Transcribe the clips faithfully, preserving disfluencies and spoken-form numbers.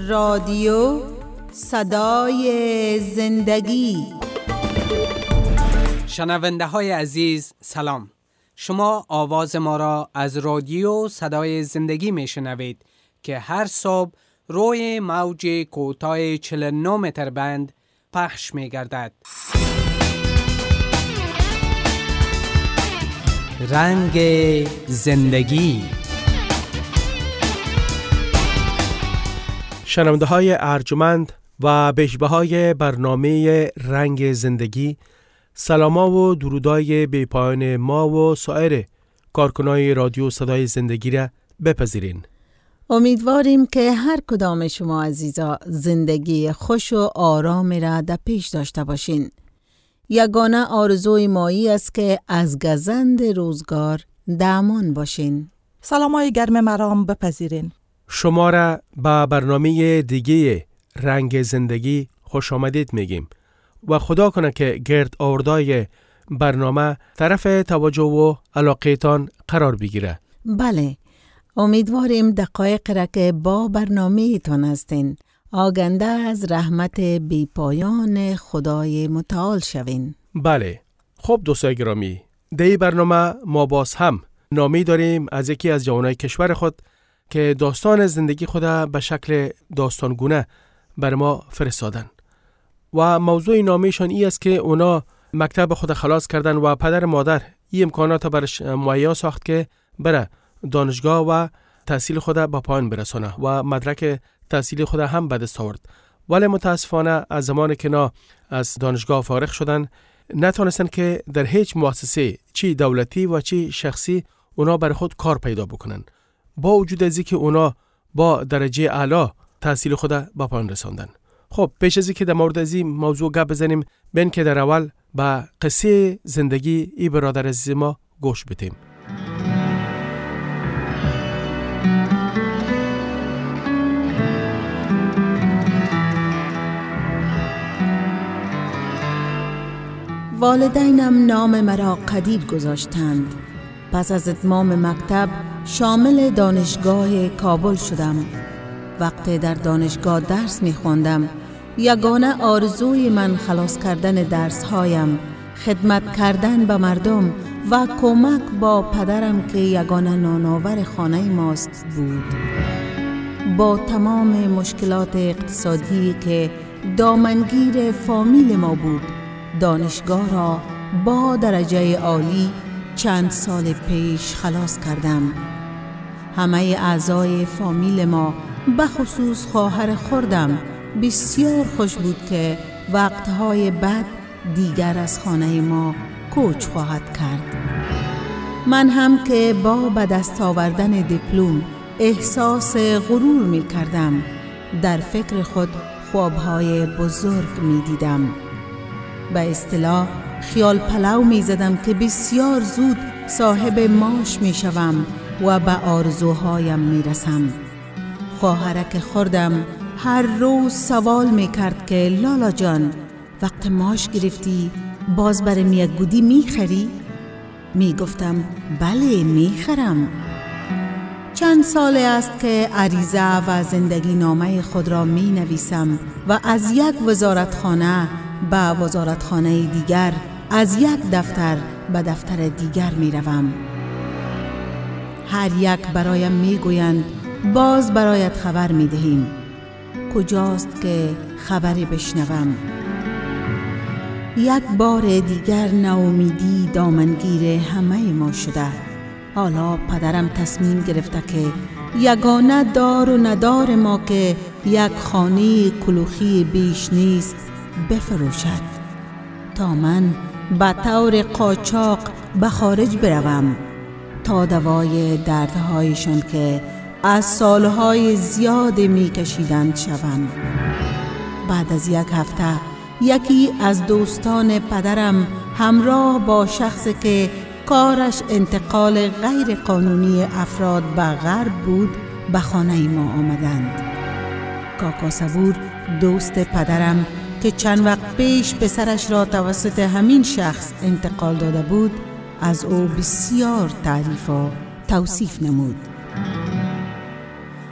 رادیو صدای زندگی. شنونده های عزیز سلام. شما آواز ما را از رادیو صدای زندگی می شنوید که هر صبح روی موج کوتاه چهل و نه متر بند پخش می گردد. رنگ زندگی. شنونده های ارجمند و بشبه برنامه رنگ زندگی، سلاما و درودای بی‌پایان ما و سایر کارکنای رادیو صدای زندگی را بپذیرین. امیدواریم که هر کدام شما عزیزا زندگی خوش و آرام را در پیش داشته باشین. یگانه آرزوی مایی است که از گزند روزگار درمان باشین. سلامای گرم مرام بپذیرین. شما را به برنامه دیگه رنگ زندگی خوش آمدید میگیم و خدا کنه که گرد آوردای برنامه طرف توجه و علاقهتان قرار بگیره. بله، امیدواریم دقایق را که با برنامه تان هستین آگنده از رحمت بی پایان خدای متعال شوین. بله، خب دوستای گرامی، در این برنامه ما باز هم نامی داریم از یکی از جوانای کشور خود که داستان زندگی خود به شکل داستانگونه بر ما فرستادن و موضوع نامیشان ای است که اونا مکتب خود خلاص کردن و پدر مادر این امکانات برش مهیا ساخت که بره دانشگاه و تحصیل خود به پایان برسانه و مدرک تحصیل خود هم به دست آورد، ولی متاسفانه از زمان که نا از دانشگاه فارغ شدن نتونستن که در هیچ مؤسسه چی دولتی و چی شخصی اونا بر خود کار پیدا بکنن، با وجود از اینکه اونا با درجه اعلی تحصیل خود به پایان رساندن. خب پیش از اینکه در مورد از این موضوع گپ بزنیم، بین که در اول به قصه زندگی ای برادر عزیز ما گوش بدیم. والدینم نام مرا قدیر گذاشتند. پس از اتمام مکتب شامل دانشگاه کابل شدم. وقتی در دانشگاه درس می خوندم، یگانه آرزوی من خلاص کردن درس هایم، خدمت کردن به مردم و کمک با پدرم که یگانه نانآور خانه ماست بود. با تمام مشکلات اقتصادی که دامنگیر فامیل ما بود، دانشگاه را با درجه عالی چند سال پیش خلاص کردم. همه اعضای فامیل ما به خصوص خواهر خردم بسیار خوش بود که وقتهای بعد دیگر از خانه ما کوچ خواهد کرد. من هم که با به دست آوردن دیپلم احساس غرور می کردم، در فکر خود خوابهای بزرگ می دیدم. به اصطلاح خیال پلو می زدم که بسیار زود صاحب معاش می شوم و به آرزوهایم می رسم. خواهرک خردم هر روز سوال می کرد که لالا جان، وقت معاش گرفتی باز برم یک گودی می خری؟ می گفتم بله می خرم. چند سال است که عریضه و زندگی نامه خود را می نویسم و از یک وزارتخانه به وزارتخانه دیگر، از یک دفتر به دفتر دیگر می روم. هر یک برایم می گویند باز برایت خبر می دهیم. کجاست که خبری بشنوم؟ یک بار دیگر ناامیدی دامنگیر همه ما شده. حالا پدرم تصمیم گرفته که یگانه دار و ندار ما که یک خانه کلوخی بیش نیست بفروشد تا من به طور قاچاق به خارج بروم تا دوای دردهایشان که از سالهای زیاد می کشیدند شوم. بعد از یک هفته یکی از دوستان پدرم همراه با شخصی که کارش انتقال غیر قانونی افراد به غرب بود به خانه ما آمدند. کاکا صبور دوست پدرم که چند وقت پیش پسرش را توسط همین شخص انتقال داده بود از او بسیار تعریف و توصیف نمود.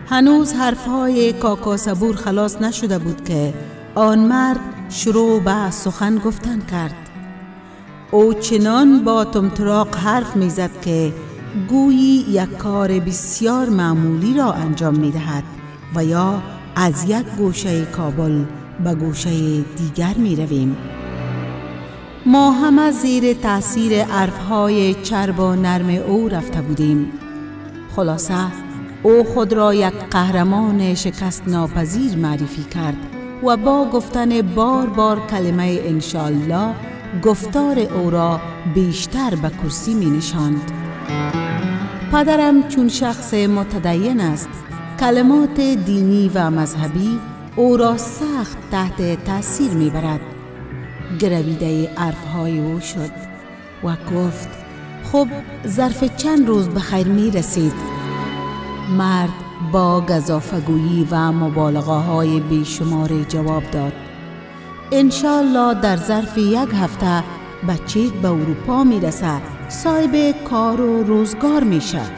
هنوز حرفهای کاکا صبور خلاص نشده بود که آن مرد شروع به سخن گفتن کرد. او چنان با طمطراق حرف میزد که گویی یک کار بسیار معمولی را انجام میدهد و یا از یک گوشه کابل به گوشه دیگر می رویم. ما همه زیر تأثیر حرفهای چرب و نرم او رفته بودیم. خلاصه او خود را یک قهرمان شکست ناپذیر معرفی کرد و با گفتن بار بار کلمه انشالله گفتار او را بیشتر به کرسی می نشاند. پدرم چون شخص متدین است، کلمات دینی و مذهبی او را سخت تحت تأثیر می برد. گرویده حرفهای او شد و گفت خب ظرف چند روز به خیر می رسید. مرد با گزافگویی و مبالغه های بیشمار جواب داد انشالله در ظرف یک هفته بچه به اروپا می رسد، صاحب کار و روزگار می شد.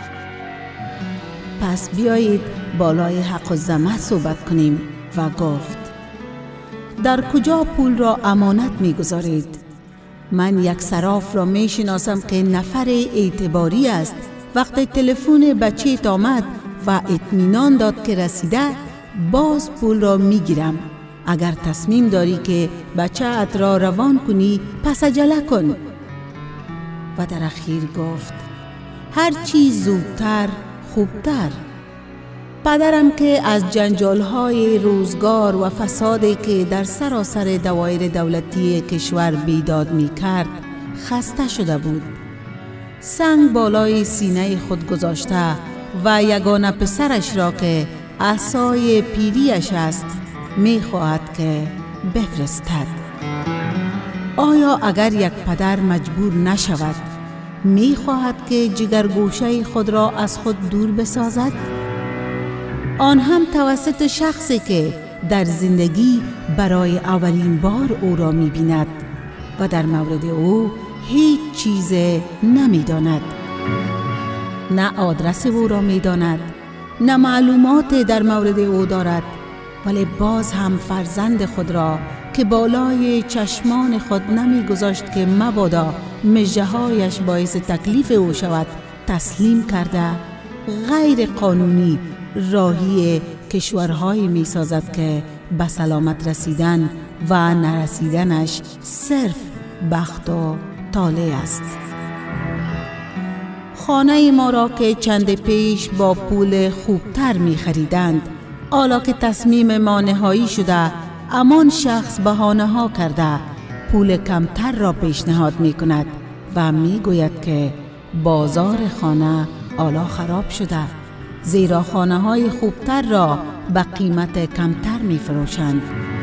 پس بیایید بالای حق و ذمه صحبت کنیم. و گفت در کجا پول را امانت می گذارید؟ من یک صراف را می شناسم که نفر اعتباری است. وقتی تلفن بچه آمد و اطمینان داد که رسیده، باز پول را می گیرم. اگر تصمیم داری که بچه ات را روان کنی، پس عجله کن. و در اخیر گفت هر چیز زودتر خوبتر. پدرم که از جنجال‌های روزگار و فسادی که در سراسر دوایر دولتی کشور بیداد می‌کرد خسته شده بود. سنگ بالای سینه خود گذاشته و یگانه پسرش را که عصای پیریش است می‌خواهد که بفرستد. آیا اگر یک پدر مجبور نشود می‌خواهد که جگرگوشه خود را از خود دور بسازد؟ آن هم توسط شخصی که در زندگی برای اولین بار او را می بیند و در مورد او هیچ چیز نمی داند. نه آدرس او را می داند، نه معلومات در مورد او دارد، ولی باز هم فرزند خود را که بالای چشمان خود نمی گذاشت که مبادا مژه‌هایش باعث تکلیف او شود تسلیم کرده، غیر قانونی راهی کشورهایی می سازد که به سلامت رسیدن و نرسیدنش صرف بخت و طالع است. خانه ما را که چند پیش با پول خوبتر می خریدند، حالا که تصمیم ما نهایی شده، امان شخص بهانه ها کرده پول کمتر را پیشنهاد می کند و می گوید که بازار خانه حالا خراب شده، زیرا خانه های خوبتر را به قیمت کمتر می فروشند.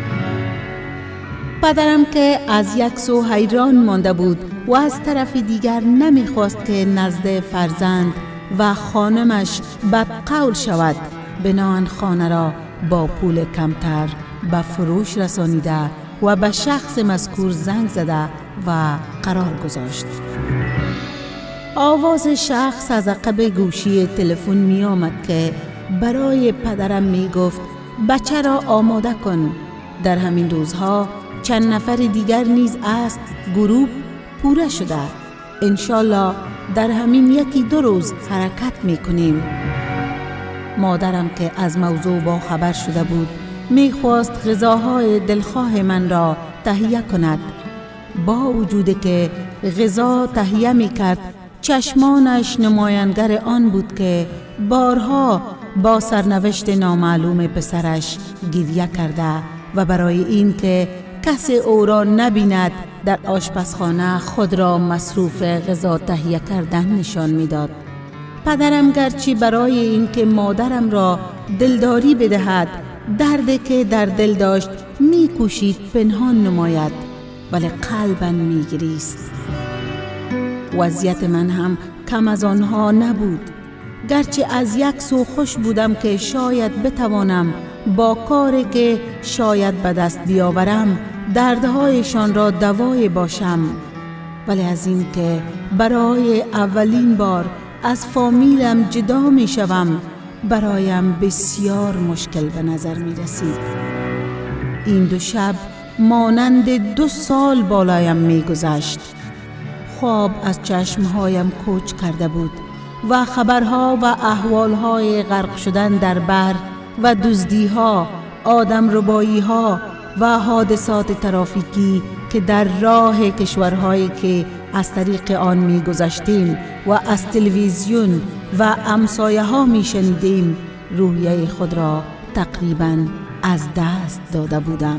پدرم که از یک سو حیران مانده بود و از طرف دیگر نمی خواست که نزد فرزند و خانمش بدقول شود، بناهن خانه را با پول کمتر به فروش رسانیده و به شخص مذکور زنگ زده و قرار گذاشت. آواز شخص از عقب گوشی تلفن می آمد که برای پدرم می گفت بچه را آماده کن. در همین روزها چند نفر دیگر نیز است گروه پوره شده. انشالله در همین یکی دو روز حرکت می کنیم. مادرم که از موضوع با خبر شده بود می خواست غذاهای دلخواه من را تهیه کند. با وجود که غذا تهیه می کرد، چشمانش نمایانگر آن بود که بارها با سرنوشت نامعلوم پسرش گریه کرده و برای این که کسی او را نبیند در آشپزخانه خود را مصروف غذا تهیه کردن نشان میداد. پدرم گرچه برای این که مادرم را دلداری بدهد دردی که در دل داشت می‌کوشید پنهان نماید، ولی قلباً می‌گریست. وضعیت من هم کم از آنها نبود. گرچه از یک سو خوش بودم که شاید بتوانم با کاری که شاید به دست بیاورم دردهایشان را دوای باشم، ولی از این که برای اولین بار از فامیلم جدا می شوم برایم بسیار مشکل به نظر می رسید. این دو شب مانند دو سال بالایم می گذشت. خواب از چشمهایم کوچ کرده بود و خبرها و احوالهای غرق شدن در بحر و دزدیها، آدم رباییها و حادثات ترافیکی که در راه کشورهایی که از طریق آن می گذشتیم و از تلویزیون و امسایه ها می شنیدیم روحیه خود را تقریباً از دست داده بودم.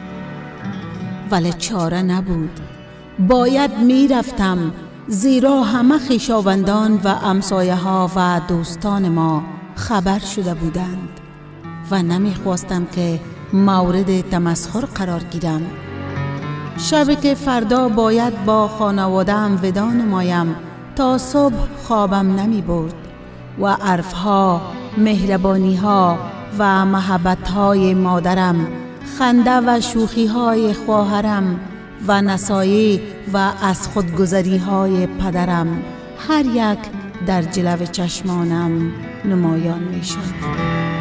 ولی چاره نبود. باید می رفتم، زیرا همه خویشاوندان و امسایه ها و دوستان ما خبر شده بودند و نمی خواستم که مورد تمسخر قرار گیرم. شبی که فردا باید با خانواده‌ام ودا نمایم تا صبح خوابم نمی برد و عرفها، مهربانیها و محبتهای مادرم، خنده و شوخیهای خواهرم و نصایح و از خودگذریهای پدرم هر یک در جلو چشمانم نمایان می شد.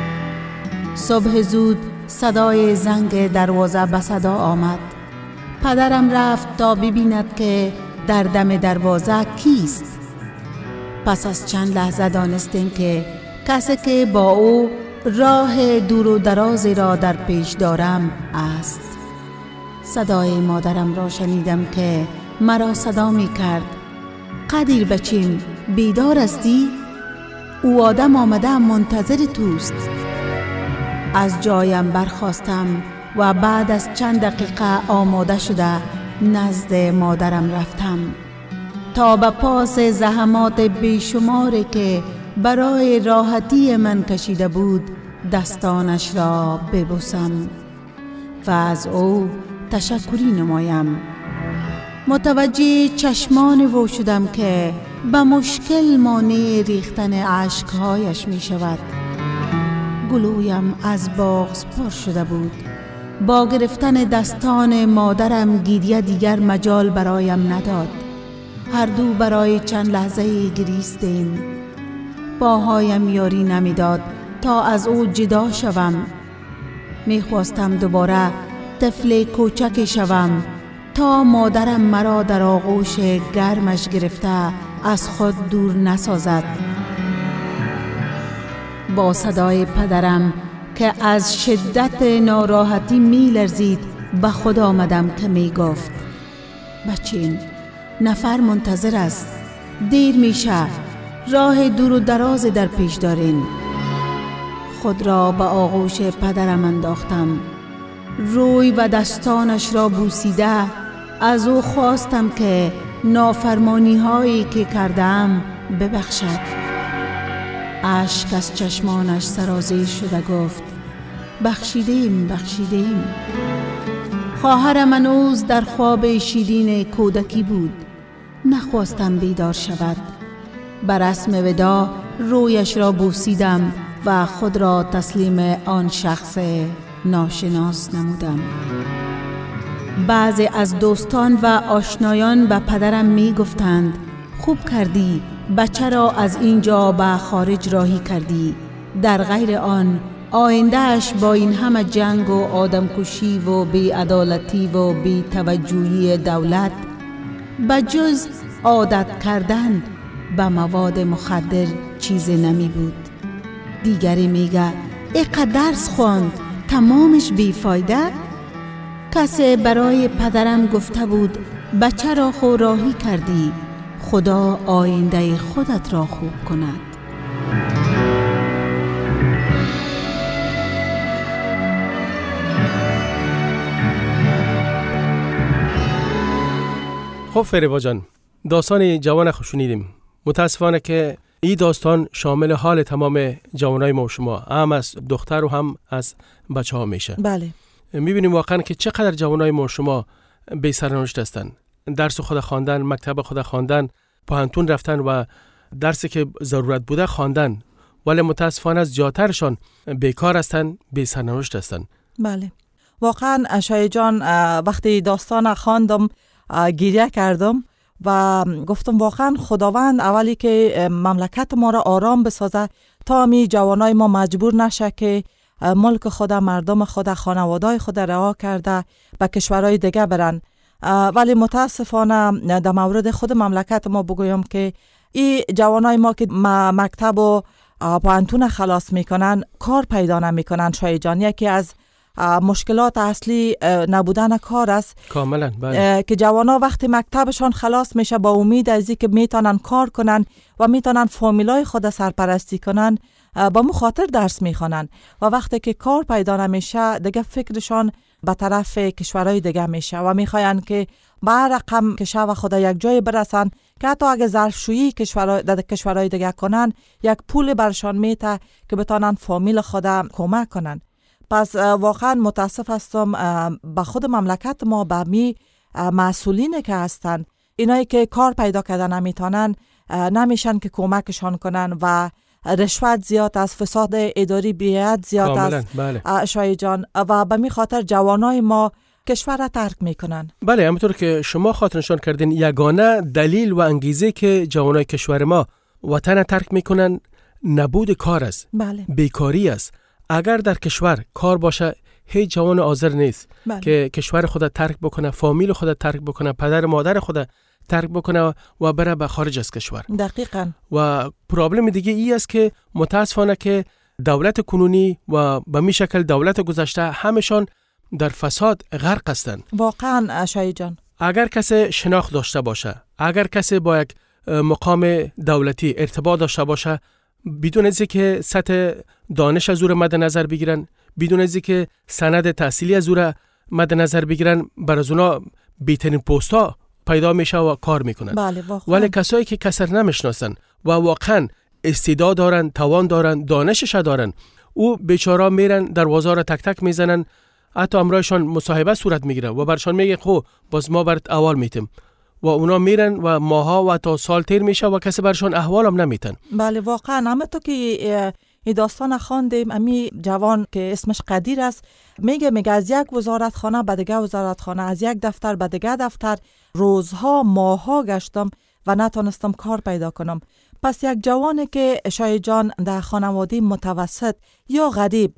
صبح زود صدای زنگ دروازه به صدا آمد. پدرم رفت تا ببیند که در دم دروازه کیست. پس از چند لحظه دانستیم که کسی که با او راه دور و درازی را در پیش دارم است. صدای مادرم را شنیدم که مرا صدا می کرد. قدیر بچیم، بیدار استی؟ او آدم آمده منتظر توست. از جایم برخاستم و بعد از چند دقیقه آماده شده نزد مادرم رفتم تا به پاس زحمات بیشماری که برای راحتی من کشیده بود دستانش را ببوسم و از او تشکری نمایم. متوجه چشمان او شدم که به مشکل مانع ریختن اشکهایش می شود. گلویم از بغض پر شده بود. با گرفتن دستان مادرم گریه دیگر مجال برایم نداد. هر دو برای چند لحظه گریستیم. پاهایم یاری نمیداد تا از او جدا شوم. میخواستم دوباره طفل کوچک شوم تا مادرم مرا در آغوش گرمش گرفته از خود دور نسازد. با صدای پدرم که از شدت ناراحتی می لرزید به خود آمدم که می گفت بچین، نفر منتظر است، دیر میشه، راه دور و دراز در پیش دارین. خود را به آغوش پدرم انداختم. روی و دستانش را بوسیده از او خواستم که نافرمانی هایی که کردم ببخشد. اشک از چشمانش سرازیر شده گفت بخشیدیم بخشیدیم. خواهرم هنوز در خواب شیرین کودکی بود. نخواستم بیدار شود. بر رسم ودا رویش را بوسیدم و خود را تسلیم آن شخص ناشناس نمودم. بعضی از دوستان و آشنایان به پدرم می گفتند خوب کردی، بچه را از اینجا به خارج راهی کردی. در غیر آن آیندهش با این همه جنگ و آدمکشی و بی‌عدالتی و بی‌توجهی دولت به جز عادت کردن به مواد مخدر چیزی نمی بود. دیگری میگه اقدر درس خواند تمامش بیفایده. کسی برای پدرم گفته بود بچه را خو راهی کردی، خدا آینده خودت را خوب کند. خب فریبا جان، داستان جوان خو شنیدیم. متاسفانه که این داستان شامل حال تمام جوانای ما و شما، هم از دختر و هم از بچه ها میشه. بله. میبینیم واقعا که چقدر جوانای ما و شما بی سرنوشت هستن. درس خود خواندن، مکتب خود خواندن، پوهنتون رفتن و درسی که ضرورت بوده خواندن، ولی متاسفانه از جاترشان بیکار هستن، بی سرنوشت هستن. بله. واقعا شای جان وقتی داستان خواندم گریه کردم و گفتم واقعا خداوند اولی که مملکت ما را آرام بسازه تا می جوانای ما مجبور نشه که ملک خود، مردم خود، خانواده‌های خود رها کرده به کشورهای دیگه برن. ولی متاسفانه در مورد خود مملکت ما بگویم که این جوانای ما که مکتب و پانتون خلاص میکنن کار پیدا نمیکنن. شای جان، یکی از مشکلات اصلی نبودن کار است. کاملا بله. که جوانا وقتی مکتبشان خلاص میشه با امید از اینکه میتونن کار کنن و میتونن فامیلای خود سرپرستی کنن، با مخاطر درس میخوانن و وقتی که کار پیدا نمیشه دیگه فکرشان به طرف کشورهای دیگه میشه و میخواین که با رقم کشه و خدا یک جای برسن که حتی اگه ظرفشویی کشورهای در کشورهای دیگه کنن یک پول برشان میته که بتونن فامیل خدا کمک کنن. پس واقعا متاسف هستم به خود مملکت ما، به می مسئولین که هستن، اینایی که کار پیدا کردن نمیتونن، نمیشن که کمکشان کنن و رشوت زیاد است، فساد اداری بیعت زیاد است. بله. شای جان، و به می خاطر جوانای ما کشور را ترک میکنن. بله، همونطور که شما خاطرنشان کردین، یگانه دلیل و انگیزه که جوانای کشور ما وطن ترک میکنن نبود کار است. بله. بیکاری است. اگر در کشور کار باشه هیچ جوان حاضر نیست بله. که کشور خود ترک بکنه، فامیل خود ترک بکنه، پدر مادر خود ترک بکنه و بره به خارج از کشور. دقیقاً. و پرابلم دیگه ای است که متاسفانه که دولت کنونی و به می شکل دولت گذشته همشان در فساد غرق هستند. واقعاً شای جان، اگر کسی شناخت داشته باشه، اگر کسی با یک مقام دولتی ارتباط داشته باشه، بدون از اینکه سطح دانش از او را مد نظر بگیرن، بدون از اینکه سند تحصیلی از او را مد نظر بگیرن، بر از اونا بهترین پست‌ها پیدا میشه و کار میکنن. بله واقعا. ولی کسایی که کسر نمیشناسن و واقعا استعداد دارن، توان دارن، دانشش دارن، او بیچارا میرن دروازه را تک تک میزنن، حتی امرایشان مصاحبه صورت میگیره و برشان میگه خب باز ما برات احوال میتیم و اونا میرن و ماها و تا سال تیر میشه و کسی برشان احوال هم نمیتن. بله واقعا. همه تو که این داستان خواندیم، امی جوان که اسمش قدیر است میگه میگه از یک وزارتخانه به دیگه وزارتخانه، از یک دفتر به دیگه دفتر روزها ماها گشتم و نتونستم کار پیدا کنم. پس یک جوانی که شای جان در خانواده متوسط یا غریب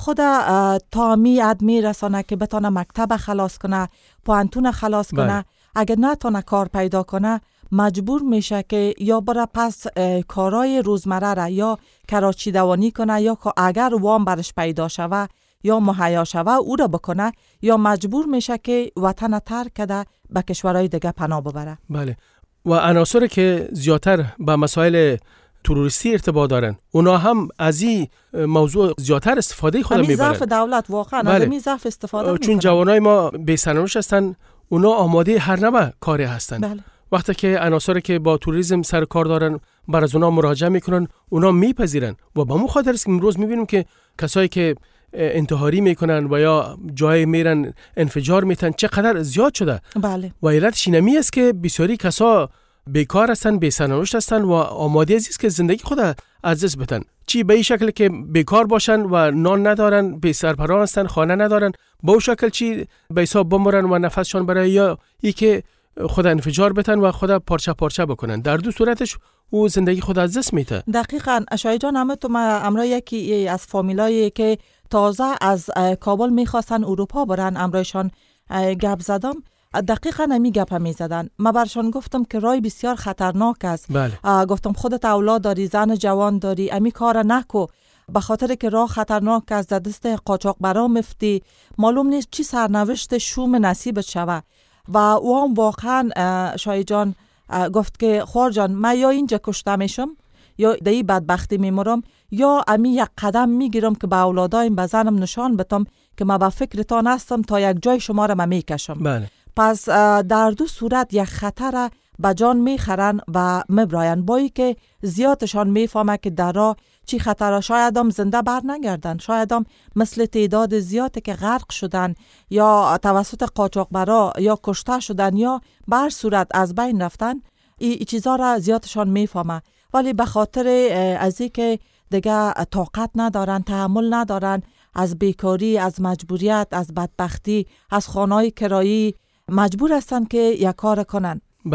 خدا تا می اد می رسانه که بتانه مکتب خلاص کنه، پانتون خلاص کنه، بله. اگر نتونه کار پیدا کنه مجبور میشه که یا بره پس کارهای روزمره را یا کراچی دوانی کنه، یا اگر وام برش پیدا شوه یا مهیا شوه او را بکنه، یا مجبور میشه که وطن ترک کرده به کشورهای دیگه پناه ببره. بله. و عناصری که زیادتر به مسائل تروریستی ارتباط دارن، اونا هم از این موضوع زیادتر استفاده خود میبرن. همین ضعف دولت واقعا بله. از همین ضعف استفاده میکنن. چون جوانای ما بی سرنوشت هستن، اونا آماده هر نوع کاری هستن. بله. وقتی که عناصری که با توریسم سر کار دارن بر از اونا مراجعه میکنن، اونا میپذیرن و با مو خاطر است که امروز میبینیم که کسایی که انتحاری میکنن و یا جای میرن انفجار میتن چقدر زیاد شده. بله. و علتش اینمی است که بسیاری کسا بیکار هستن، بی سرنوشت هستن و آماده است که زندگی خود از دست بدن. چی به این شکل که بیکار باشن و نان ندارن، بی سرپناه هستن، خانه ندارن، با اون شکل چی به حساب بمرن و نفسشان برای یا ای که خود انفجار بتن و خود پارچه پارچه بکنن. در دو صورتش او زندگی خود از دست میته. دقیقاً. اشای جان، همه تو امرای یکی از فامیلایی که تازه از کابل میخواستن اروپا برن، امرایشان گپ زدم، دقیقاً همی گپ می زدن. من برشان گفتم که رای بسیار خطرناک است. بله. گفتم خودت اولاد داری، زن جوان داری، امی کار نکو، به خاطر که راه خطرناک است، در دست قاچاقبرا مفتی، معلوم نیست چی سرنوشت شوم نصیبت شوه. و او هم واقعا شای جان گفت که خوار جان، من یا اینجا کشته میشم یا دایی بدبختی میمرم، یا امی یک قدم میگیرم که به اولادایم به زنم نشان بتم که من به فکرتان هستم تا یک جای شما را من میکشم. بله. پس در دو صورت یک خطر به جان میخرن و مبراین، بایی که زیادشان میفهمه که در راه چی خطر، شاید هم زنده بر نگردن، شاید هم مثل تعداد زیاده که غرق شدن یا توسط قاچاقبرا یا کشته شدن یا بر صورت از بین رفتن. ای, ای چیزا را زیادشان میفهمه، ولی به خاطر از این که دیگه طاقت ندارن، تحمل ندارن، از بیکاری، از مجبوریت، از بدبختی، از خانه‌های کرایی مجبور هستن که یک کار کنن. بله.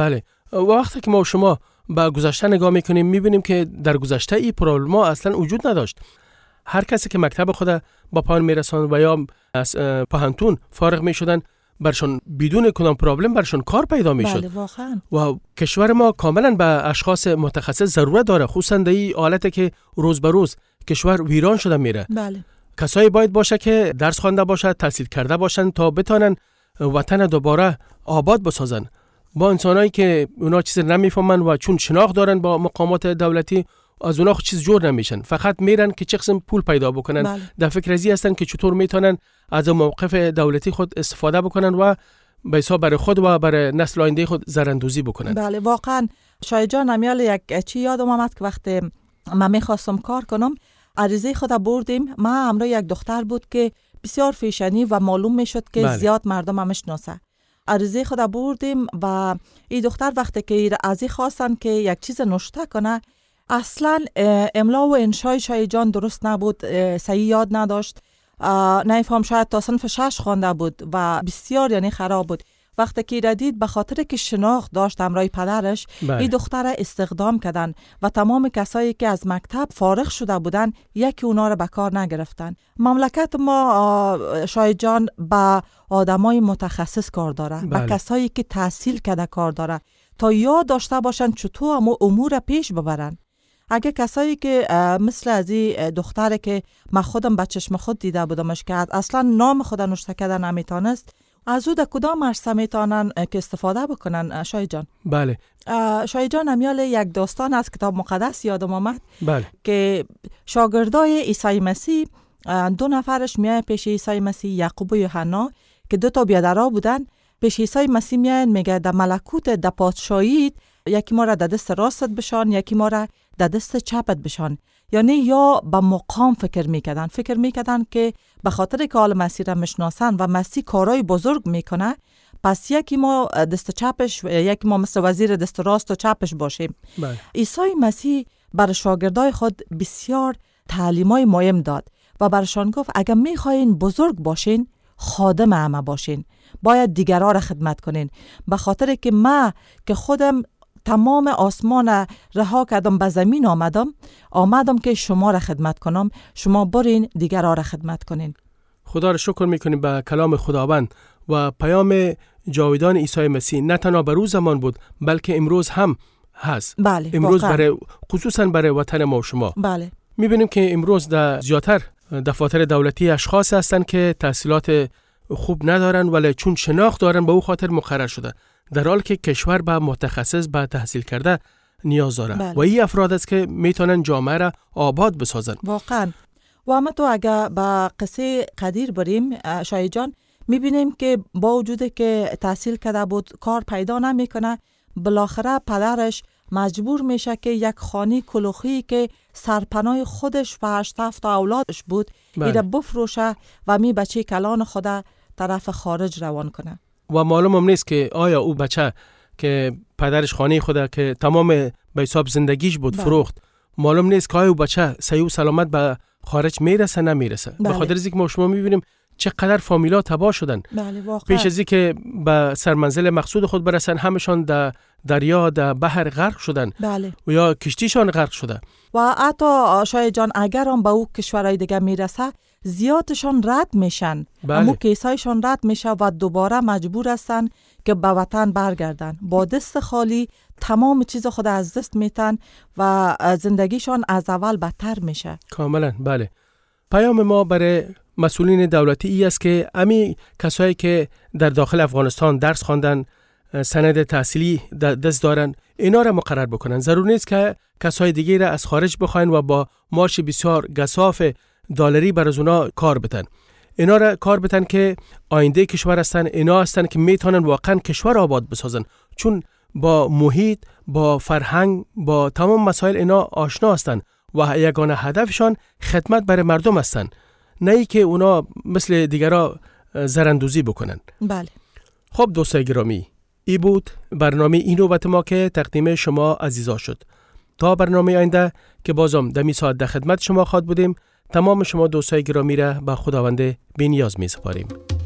و وقتی که ما و شما به گذشته نگاه میکنیم میبینیم که در گذشته این پرابلم ها اصلا وجود نداشت. هر کسی که مکتب خود با پایان میرساند و یا از پوهنتون فارغ میشدن، برشون بدون کدام پرابلم برشون کار پیدا میشد. بله واقعا. و کشور ما کاملا به اشخاص متخصص ضرورت داره، خصوصا در این حالتی که روز به روز کشور ویران شده میره. بله. کسایی باید باشه که درس خوانده باشه، تحصیل کرده باشن تا بتونن وطن دوباره آباد بسازن. با انسانایی که اونا چیز نمیفهمن و چون شناخت دارن با مقامات دولتی، از اونا چیز جور نمیشن، فقط میرن که چه قسم پول پیدا بکنن. بله. در فکر ازی هستن که چطور میتونن از موقف دولتی خود استفاده بکنن و به حساب برای خود و برای نسل آینده خود زراندوزی بکنن. بله واقعا. شاید جان امیال یک چی یادم آمد که وقتی من میخواستم کار کنم، عریضه خود بردیم. ما همراه یک دختر بود که بسیار فیشنی و معلوم میشد که بله. زیاد مردم هم میشناسه. عریضه خود بردیم و این دختر وقتی که از این خواستن که یک چیز نوشته کنه، اصلا املا و انشای شاید جان درست نبود، صحیح یاد نداشت، نمیفهم، شاید تا صنف شش خوانده بود و بسیار یعنی خراب بود. وقتی که ردید به خاطر که شناخت داشت همراه پدرش، بله. این دختر استخدام کردن و تمام کسایی که از مکتب فارغ شده بودن یکی اونا را به کار نگرفتن. مملکت ما شاید جان با آدمای متخصص کار داره، بله. با کسایی که تحصیل کرده کار داره تا یاد داشته باشن چطور امور پیش ببرن. اگه کسایی که مثل از این دختره که من خودم به چشم خود دیده بودمش که اصلا نام خود نوشته کردن نمیتونست، از او در کدام عرصه میتونن که استفاده بکنن شاید جان؟ بله. شاید جان امیال یک داستان از کتاب مقدس یادم آمد. بله. که شاگردای عیسی مسیح دو نفرش میای پیش عیسی مسیح، یعقوب و یوحنا که دو تا بیادرها بودن. پیش عیسی مسیح میاین میگه در ملکوت در پادشاهی یکی ما را در دست راستت بشان، یکی ما را در دست چپت بشان. یعنی یا به مقام فکر میکردن فکر میکردن که به خاطر که حال مسیح را مشناسن و مسیح کارهای بزرگ میکنه، پس یکی ما دست چپش، یکی ما مثل وزیر دست راست و چپش باشیم. بله. عیسی مسیح بر شاگردای خود بسیار تعلیمای مهم داد و برشان گفت اگر میخواین بزرگ باشین، خادم همه باشین، باید دیگرها را خدمت کنین. به خاطر که ما که خودم تمام آسمان رها کردم به زمین آمدم آمدم که شما را خدمت کنم، شما برین دیگرها را خدمت کنین. خدا را شکر میکنیم به کلام خداوند و پیام جاودان عیسی مسیح نه تنها بر روز زمان بود بلکه امروز هم هست. بله. امروز واقعا. برای خصوصا برای وطن ما و شما. بله. میبینیم که امروز در زیاتر دفاتر دولتی اشخاص هستند که تحصیلات خوب ندارن ولی چون شناخت دارن به او خاطر مقرر شده، در حالی که کشور به متخصص به تحصیل کرده نیاز داره. بله. و این افراد است که میتونن جامعه را آباد بسازن. واقعا. و اما تو اگر به قصه قدیر بریم شاید جان، میبینیم که با وجود که تحصیل کرده بود کار پیدا نمیکنه، بالاخره پدرش مجبور میشه که یک خانه کلوخی که سرپناه خودش و هشت هفت اولادش بود ایره بفروشه و می بچه کلان خود طرف خارج روان کنه. و معلوم هم نیست که آیا او بچه که پدرش خانه خود که تمام به حساب زندگیش بود بله. فروخت، معلوم نیست که آیا او بچه صحیح و سلامت به خارج میرسه نمیرسه. بله. به خاطر از اینکه ما شما میبینیم چقدر فامیلا تباه شدن. بله واقعا. پیش از اینکه به سرمنزل مقصود خود برسن همشان در دریا در بحر غرق شدن. بله. و یا کشتیشان غرق شده. و حتی شاید جان اگر هم به او کشورهای دیگه میرسه زیادشان رد میشن. بله. اما کیسایشان رد میشه و دوباره مجبور هستن که به وطن برگردن. با دست خالی تمام چیز خود از دست میتن و زندگیشان از اول بدتر میشه. کاملا. بله. پیام ما برای مسئولین دولتی ای است که امی کسایی که در داخل افغانستان درس خواندن، سند تحصیلی دست دارن، اینا را مقرر بکنن. ضرور نیست که کسای دیگه را از خارج بخواین و با مارش بسیار گزاف دلاری بر از اونا کار بتن. اینا را کار بتن که آینده کشور هستن، اینا هستن که میتونن واقعا کشور آباد بسازن، چون با محیط، با فرهنگ، با تمام مسائل اینا آشنا هستن و یگانه هدفشان خدمت برای مردم هستن، نه ای که اونا مثل دیگرها زرندوزی بکنن. بله. خب دوستای گرامی، ای بود برنامه این نوبت ما که تقدیم شما عزیزا شد. تا برنامه آینده که بازم دمی ساعت در خدمت شما خواهد بودیم، تمام شما دوستای گرامی را به خداوند بی‌نیاز می سپاریم.